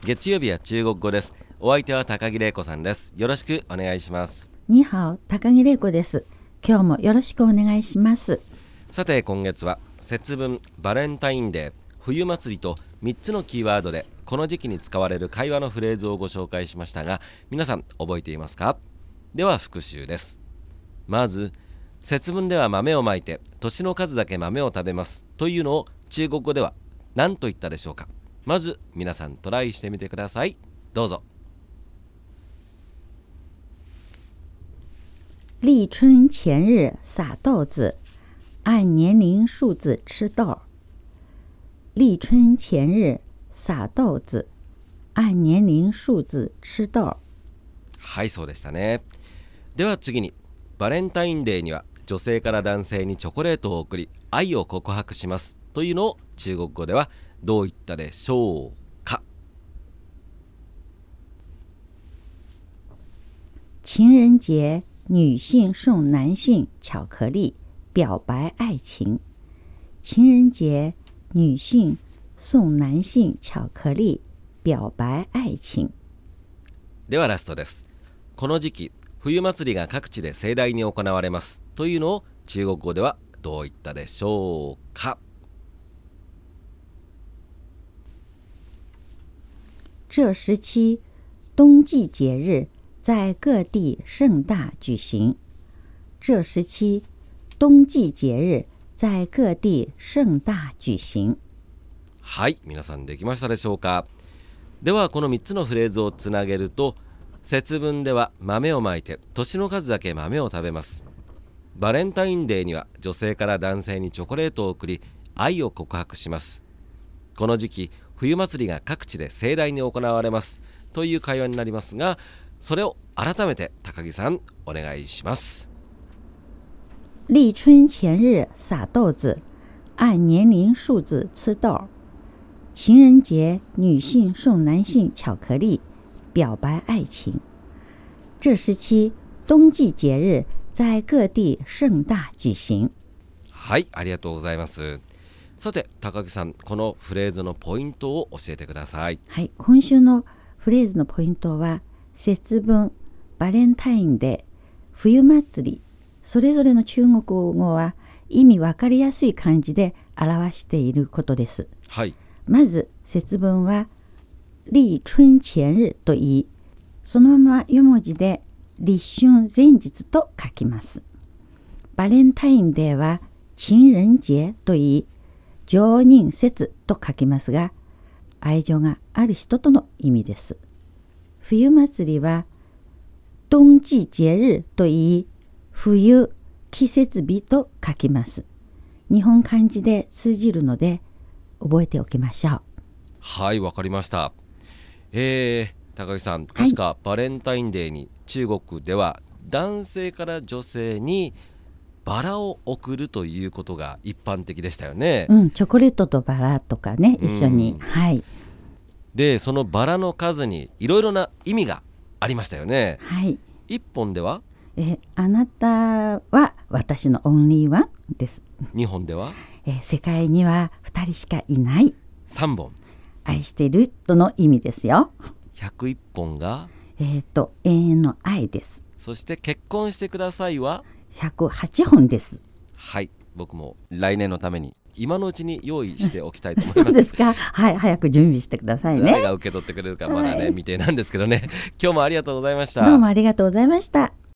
月曜日は中国語です。お相手は高木玲子さんです。よろしくお願いします。 にはお、高木玲子です。今日もよろしくお願いします。 さて今月は節分、バレンタインデー、冬祭りと3つのキーワードでこの時期に使われる会話のフレーズをご紹介しましたが、皆さん覚えていますか？では復習です。まず、節分では豆をまいて年の数だけ豆を食べますというのを中国語では何と言ったでしょうか？まず皆さんトライしてみてください。どうぞ。 立春前日撒豆子，按年龄数字吃豆。立春前日撒豆子，按年龄数字吃豆。 はい、そうでしたね。では次に、バレンタインデーには女性から男性にチョコレートを贈り愛を告白しますというのを中国語ではどう言ったでしょうか？ 情人节，女性送男性巧克力，表白爱情。情人节，女性送男性巧克力，表白愛情。 ではラストです。この時期、冬祭りが各地で盛大に行われますというのを中国語ではどう言ったでしょうか？ 这时期，冬季节日在各地盛大举行。这时期，冬季节日在各地盛大举行。 はい、皆さんできましたでしょうか？ではこの3つのフレーズをつなげると、節分では豆をまいて年の数だけ豆を食べます。バレンタインデーには女性から男性にチョコレートを贈り愛を告白します。この時期、冬祭りが各地で盛大に行われますという会話になりますが、それを改めて高木さんお願いします。 立春前日撒豆子，按年龄数字吃豆。情人节，女性送男性巧克力，表白爱情。这时期，冬季节日在各地盛大举行。 はい、ありがとうございます。さて高木さん、このフレーズのポイントを教えてください。 はい、今週のフレーズのポイントは、節分、バレンタインデー、冬祭り、それぞれの中国語は意味わかりやすい漢字で表していることです。 はい。 まず節分は立春前日と言い、そのまま4文字で立春前日と書きます。バレンタインデーは情人節と言い、常人節と書きますが、愛情がある人との意味です。冬祭りは冬季節日と言い、冬季節日と書きます。日本漢字で通じるので覚えておきましょう。 はい、わかりました。高木さん、確かバレンタインデーに中国では男性から女性にバラを贈るということが一般的でしたよね。 チョコレートとバラとかね、一緒に。はい。 で、そのバラの数にいろいろな意味がありましたよね。 はい。 一本では、 あなたは私のオンリーワンです。 2本では、 世界には2人しかいない。 3本。 愛しているとの意味ですよ。 101本が、 永遠の愛です。 そして結婚してくださいは 108本です。 はい、僕も来年のために今のうちに用意しておきたいと思います。 そうですか。はい、早く準備してくださいね。 誰が受け取ってくれるかまだね、未定なんですけどね。今日もありがとうございました。 どうもありがとうございました。